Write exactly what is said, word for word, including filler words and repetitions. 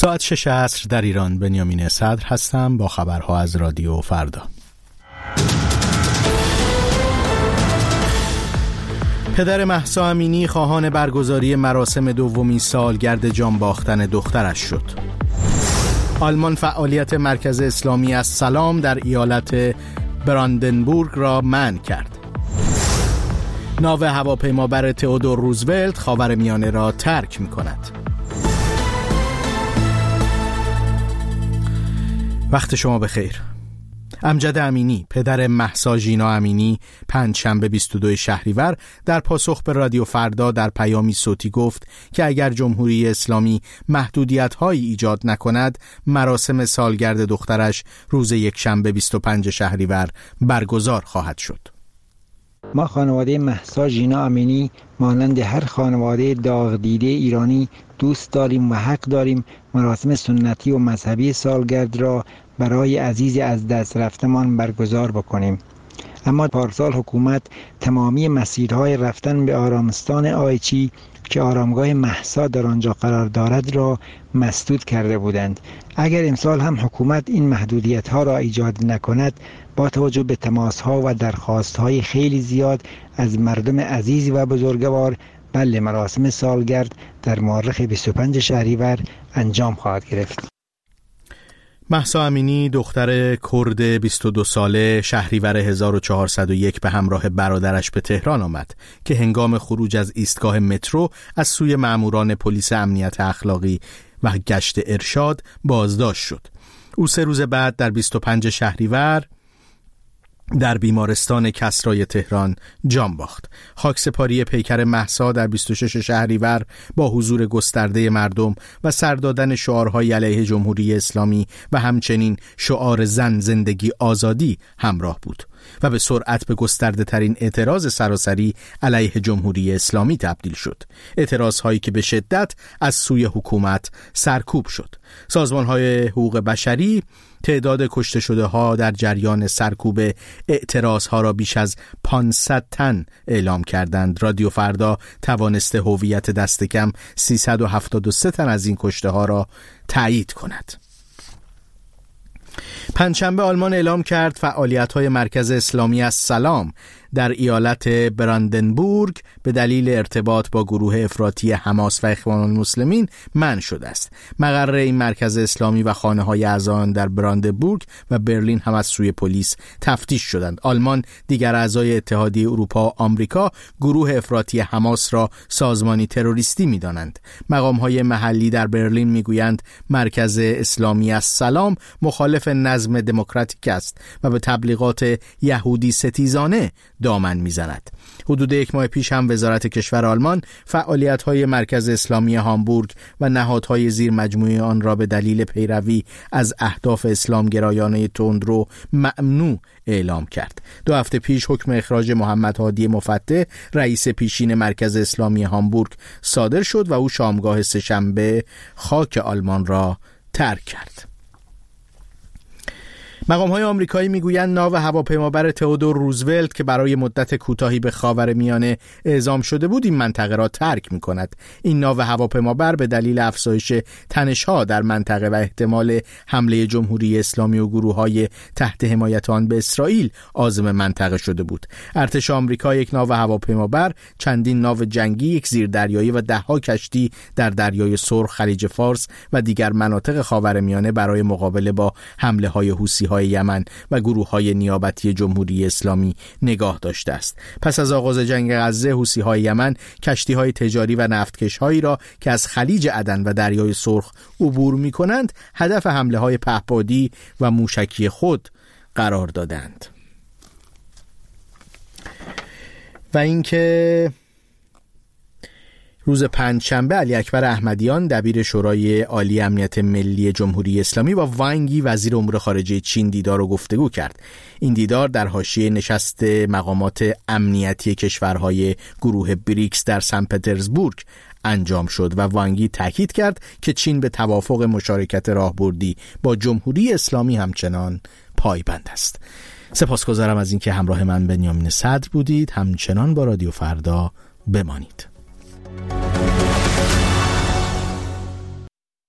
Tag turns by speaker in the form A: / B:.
A: ساعت شش عصر در ایران. بنیامین صدر هستم با خبرها از رادیو فردا. پدر مهسا امینی خواهان برگزاری مراسم دومین سالگرد جان باختن دخترش شد. آلمان فعالیت مرکز اسلامی السلام در ایالت براندنبورگ را منع کرد. ناو هواپیمابر تئودور روزولت خاورمیانه را ترک می‌کند. وقت شما بخیر. امجد امینی پدر مهسا ژینا امینی پنجشنبه بیست و دوم شهریور در پاسخ به رادیو فردا در پیامی صوتی گفت که اگر جمهوری اسلامی محدودیت‌هایی ایجاد نکند مراسم سالگرد دخترش روز یکشنبه بیست و پنجم شهریور برگزار خواهد شد.
B: ما خانواده مهسا ژینا امینی مانند هر خانواده داغ دیده ایرانی دوست داریم و حق داریم مراسم سنتی و مذهبی سالگرد را برای عزیز از دست رفتمان برگزار بکنیم. اما پارسال حکومت تمامی مسیرهای رفتن به آرامستان آیچی که آرامگاه مهسا در آنجا قرار دارد را مسدود کرده بودند. اگر امسال هم حکومت این محدودیت‌ها را ایجاد نکند، با توجه به تماس‌ها و درخواست‌های خیلی زیاد از مردم عزیز و بزرگوار، بله مراسم سالگرد در مورخ بیست و پنجم شهریور انجام خواهد گرفت.
A: مهسا امینی دختر کرد بیست و دو ساله شهریور هزار و چهارصد و یک به همراه برادرش به تهران آمد که هنگام خروج از ایستگاه مترو از سوی ماموران پلیس امنیت اخلاقی و گشت ارشاد بازداشت شد. او سه روز بعد در بیست و پنجم شهریور در بیمارستان کسرای تهران جان باخت. خاکسپاری پیکر مهسا در بیست و ششم شهریور با حضور گسترده مردم و سر دادن شعارهای علیه جمهوری اسلامی و همچنین شعار زن زندگی آزادی همراه بود و به سرعت به گسترده ترین اعتراض سراسری علیه جمهوری اسلامی تبدیل شد. اعتراض هایی که به شدت از سوی حکومت سرکوب شد. سازمان های حقوق بشری تعداد کشته شده ها در جریان سرکوب اعتراض ها را بیش از پانصد تن اعلام کردند. رادیو فردا توانسته هویت دست کم سیصد و هفتاد و سه تن از این کشته ها را تایید کند. پنجشنبه آلمان اعلام کرد فعالیت‌های مرکز اسلامی السلام در ایالت براندنبورگ به دلیل ارتباط با گروه افراطی حماس و اخوان المسلمین منع شده است. مقر این مرکز اسلامی و خانه‌های اعضایان در براندنبورگ و برلین هم از سوی پلیس تفتیش شدند. آلمان دیگر اعضای اتحادیه اروپا و آمریکا گروه افراطی حماس را سازمانی تروریستی می‌دانند. مقام‌های محلی در برلین می‌گویند مرکز اسلامی السلام مخالف نظم دموکراتیک است و به تبلیغات یهودی ستیزانه دامن میزند. حدود یک ماه پیش هم وزارت کشور آلمان فعالیت‌های مرکز اسلامی هامبورگ و نهادهای زیر مجموعه آن را به دلیل پیروی از اهداف اسلام گرایانه تندرو ممنوع اعلام کرد. دو هفته پیش حکم اخراج محمد هادی مفتح رئیس پیشین مرکز اسلامی هامبورگ صادر شد و او شامگاه سه‌شنبه خاک آلمان را ترک کرد. مقام‌های آمریکایی میگویند ناو هواپیمابر تئودور روزولت که برای مدت کوتاهی به خاورمیانه اعزام شده بود این منطقه را ترک می‌کند. این ناو هواپیمابر به دلیل افزایش تنش‌ها در منطقه و احتمال حمله جمهوری اسلامی و گروه‌های تحت حمایت آن به اسرائیل عازم منطقه شده بود. ارتش آمریکا یک ناو هواپیمابر، چندین ناو جنگی، یک زیردریایی و ده‌ها کشتی در دریای سرخ، خلیج فارس و دیگر مناطق خاورمیانه برای مقابله با حمله‌های حوثی های یمن و گروه های نیابتی جمهوری اسلامی نگاه داشته است. پس از آغاز جنگ غزه، حوثی های یمن کشتی های تجاری و نفتکش هایی را که از خلیج عدن و دریای سرخ عبور می کنند هدف حمله های پهپادی و موشکی خود قرار دادند. و اینکه روز پنجشنبه علی اکبر احمدیان دبیر شورای عالی امنیت ملی جمهوری اسلامی با وانگ یی وزیر امور خارجه چین دیدار و گفتگو کرد. این دیدار در حاشیه نشست مقامات امنیتی کشورهای گروه بریکس در سن پترزبورگ انجام شد و وانگ یی تاکید کرد که چین به توافق مشارکت راهبردی با جمهوری اسلامی همچنان پایبند است. سپاسگزارم از اینکه همراه من بنیامین صدر بودید. همچنان با رادیو فردا بمانید.